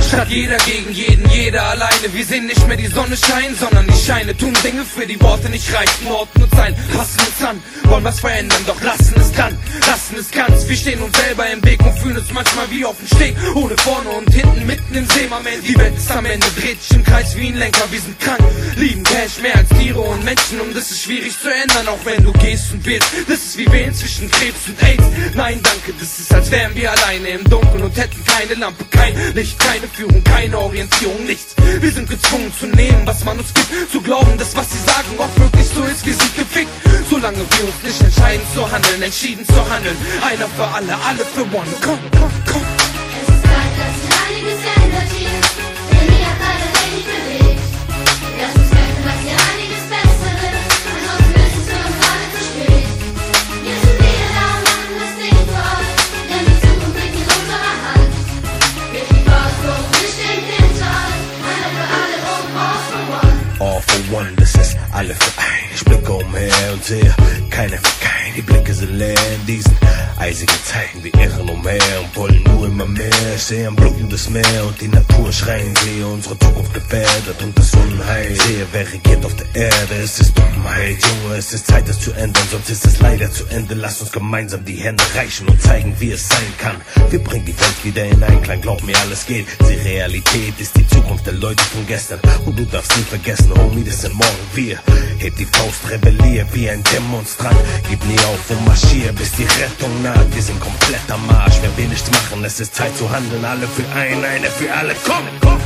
Statt jeder gegen jeden, jeder alleine. Wir sehen nicht mehr die Sonne scheinen, sondern die Scheine tun Dinge, für die Worte nicht reichen. Orten und sein, passen uns an, wollen was verändern, doch lassen es dann, lassen es ganz. Wir stehen uns selber im Weg und fühlen uns manchmal wie auf dem Steg, ohne vorne und hinten, mitten im See. Die Welt ist am Ende, dreht sich im Kreis wie ein Lenker. Wir sind krank, lieben Cash mehr als Tiere und Menschen, und das ist schwierig zu ändern, auch wenn du gehst und willst. Das ist wie wählen zwischen Krebs und AIDS. Nein, danke, das ist, als wären wir alleine im Dunkeln und hätten keine Lampe, kein Licht, keine Führung, keine Orientierung, nichts. Wir sind gezwungen zu nehmen, was man uns gibt, zu glauben, dass was sie sagen auch wirklich so ist. Wir sind gefickt, solange wir uns nicht entscheiden zu handeln, entschieden zu handeln. Einer für alle, alle für one. Komm, komm, komm. Es ist Zeit, dass sich einiges ändert hier, denn hier hat leider wenig bewegt. Lass uns kämpfen, dass hier einiges besser wird, ansonsten ist es für uns alle zu spät. Wir sind wieder da und machen das Ding für euch, denn die Zukunft liegt in unserer Hand. Wir die Crossroads, wir stehen hinter euch, einer für alle und all for one. All for one, das ist alle für ein. Ich blicke umher und sehe, keiner für keinen. Die Blicke sind leer in diesen eisigen Zeiten. Wir irren umher und wollen nur immer mehr. Ich sehe ein blutendes Meer und die Natur schreien. Sehe unsere Zukunft gefährdet und das Unheil. Sehe, wer regiert auf der Erde. Es ist Dummheit, Junge, es ist Zeit, das zu ändern. Sonst ist es leider zu Ende. Lass uns gemeinsam die Hände reichen und zeigen, wie es sein kann. Wir bringen die Welt wieder in Einklang. Glaub mir, alles geht. Die Realität ist die Zukunft der Leute von gestern. Und du darfst nie vergessen, Homie, das sind morgen wir. Heb die Faust, rebellier wie ein Demonstrant. Gib nie auf und marschier, bis die Rettung naht. Wir sind komplett am Arsch, wenn wir nichts machen. Es ist Zeit zu handeln, alle für einen, eine für alle. Komm, komm!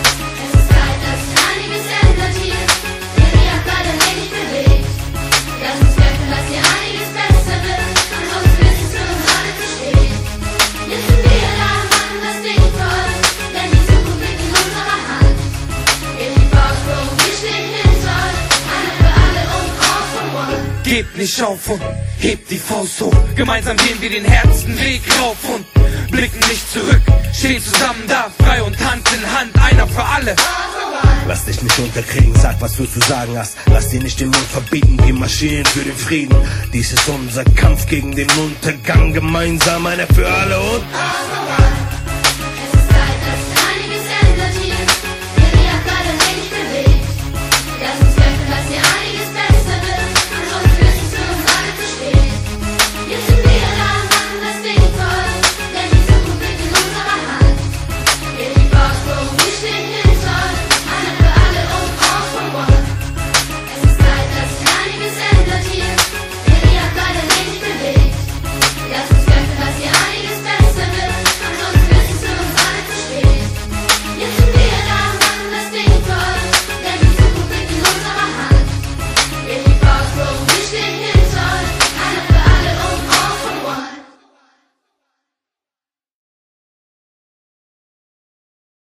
Es ist Zeit, dass sich einiges ändert hier, denn hier hat leider wenig bewegt. Lass uns kämpfen, dass hier einiges besser wird, ansonsten ist es für uns alle zu spät. Wir sind wieder da und machen das Ding für euch, denn die Zukunft liegt in unserer Hand. Wir die Crossroads, wir stehen hinter euch, einer für alle und all for one. Gebt nicht auf und hebt die Faust hoch. Gemeinsam gehen wir den härtesten Weg rauf und blicken nicht zurück. Stehen zusammen da, frei und Hand in Hand, einer für alle. Lass dich nicht unterkriegen, sag, was du zu sagen hast. Lass dir nicht den Mund verbieten, wir marschieren für den Frieden. Dies ist unser Kampf gegen den Untergang. Gemeinsam, einer für alle und